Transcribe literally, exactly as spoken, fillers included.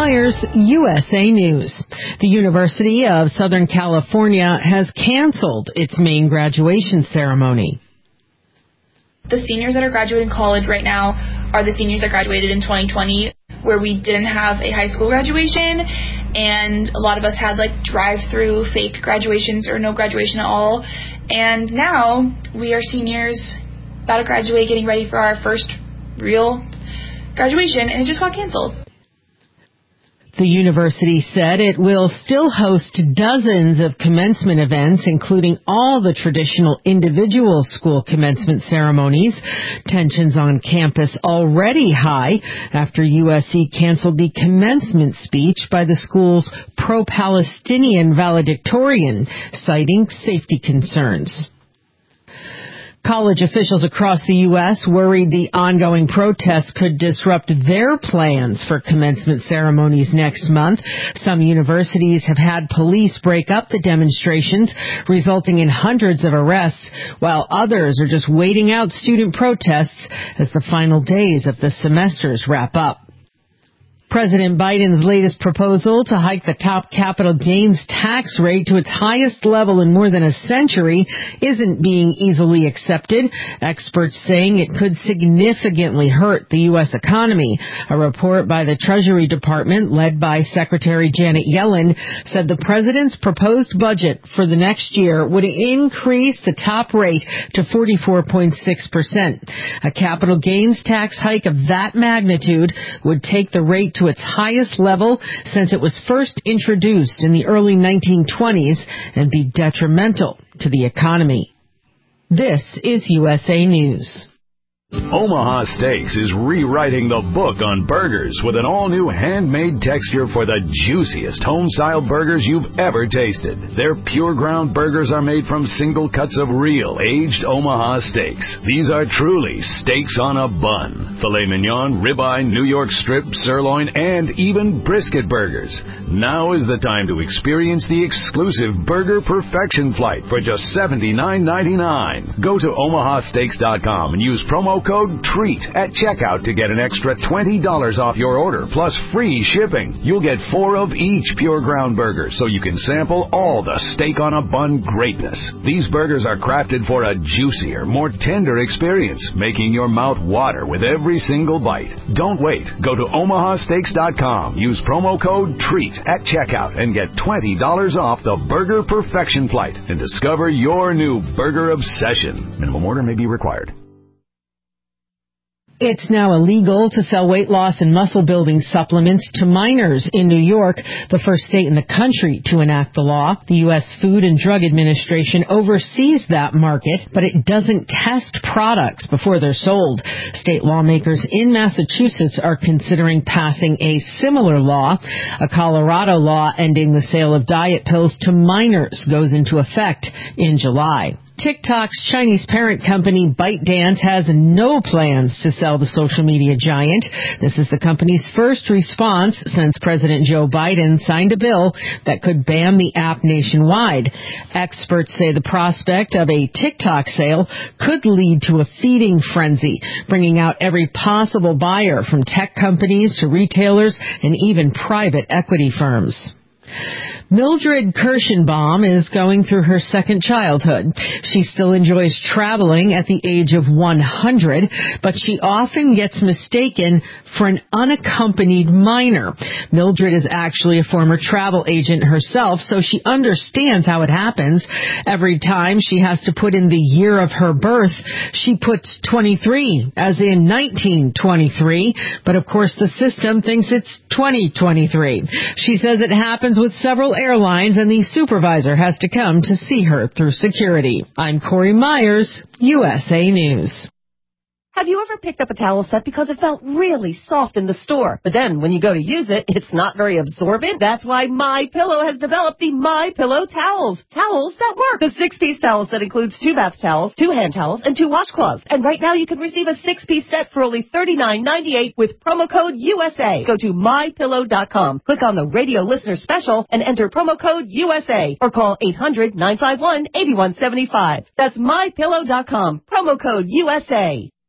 Myers, U S A News. The University of Southern California has canceled its main graduation ceremony. The seniors that are graduating college right now are the seniors that graduated in twenty twenty, where we didn't have a high school graduation, and a lot of us had like drive-through fake graduations or no graduation at all. And now we are seniors about to graduate, getting ready for our first real graduation, and it just got canceled. The university said it will still host dozens of commencement events, including all the traditional individual school commencement ceremonies. Tensions on campus already high after U S C canceled the commencement speech by the school's pro-Palestinian valedictorian, citing safety concerns. College officials across the U S worried the ongoing protests could disrupt their plans for commencement ceremonies next month. Some universities have had police break up the demonstrations, resulting in hundreds of arrests, while others are just waiting out student protests as the final days of the semesters wrap up. President Biden's latest proposal to hike the top capital gains tax rate to its highest level in more than a century isn't being easily accepted. Experts saying it could significantly hurt the U S economy. A report by the Treasury Department, led by Secretary Janet Yellen, said the president's proposed budget for the next year would increase the top rate to forty-four point six percent. A capital gains tax hike of that magnitude would take the rate to its highest level since it was first introduced in the early nineteen twenties and be detrimental to the economy. This is U S A News. Omaha Steaks is rewriting the book on burgers with an all-new handmade texture for the juiciest home-style burgers you've ever tasted. Their pure ground burgers are made from single cuts of real aged Omaha steaks. These are truly steaks on a bun. Filet mignon, ribeye, New York strip, sirloin, and even brisket burgers. Now is the time to experience the exclusive Burger Perfection Flight for just seventy-nine ninety-nine. Go to omaha steaks dot com and use promo code TREAT at checkout to get an extra twenty dollars off your order, plus free shipping. You'll get four of each pure ground burger, so you can sample all the steak on a bun greatness. These burgers are crafted for a juicier, more tender experience, making your mouth water with every single bite. Don't wait. Go to omaha steaks dot com, use promo code TREAT at checkout, and get twenty dollars off the Burger Perfection Flight and discover your new burger obsession. Minimum order may be required. It's now illegal to sell weight loss and muscle-building supplements to minors in New York, the first state in the country to enact the law. The U S Food and Drug Administration oversees that market, but it doesn't test products before they're sold. State lawmakers in Massachusetts are considering passing a similar law. A Colorado law ending the sale of diet pills to minors goes into effect in July. TikTok's Chinese parent company ByteDance has no plans to sell the social media giant. This is the company's first response since President Joe Biden signed a bill that could ban the app nationwide. Experts say the prospect of a TikTok sale could lead to a feeding frenzy, bringing out every possible buyer from tech companies to retailers and even private equity firms. Mildred Kirschenbaum is going through her second childhood. She still enjoys traveling at the age of one hundred, but she often gets mistaken for an unaccompanied minor. Mildred is actually a former travel agent herself, so she understands how it happens. Every time she has to put in the year of her birth, she puts twenty-three, as in nineteen twenty-three, but of course the system thinks it's twenty twenty-three. She says it happens with several airlines, and the supervisor has to come to see her through security. I'm Corey Myers, U S A News. Have you ever picked up a towel set because it felt really soft in the store, but then when you go to use it, it's not very absorbent? That's why MyPillow has developed the MyPillow towels. Towels that work. The six-piece towels that includes two bath towels, two hand towels, and two washcloths. And right now you can receive a six-piece set for only thirty-nine ninety-eight with promo code U S A. Go to my pillow dot com, click on the radio listener special, and enter promo code U S A, or call eight hundred nine five one eight one seven five. That's my pillow dot com, promo code U S A.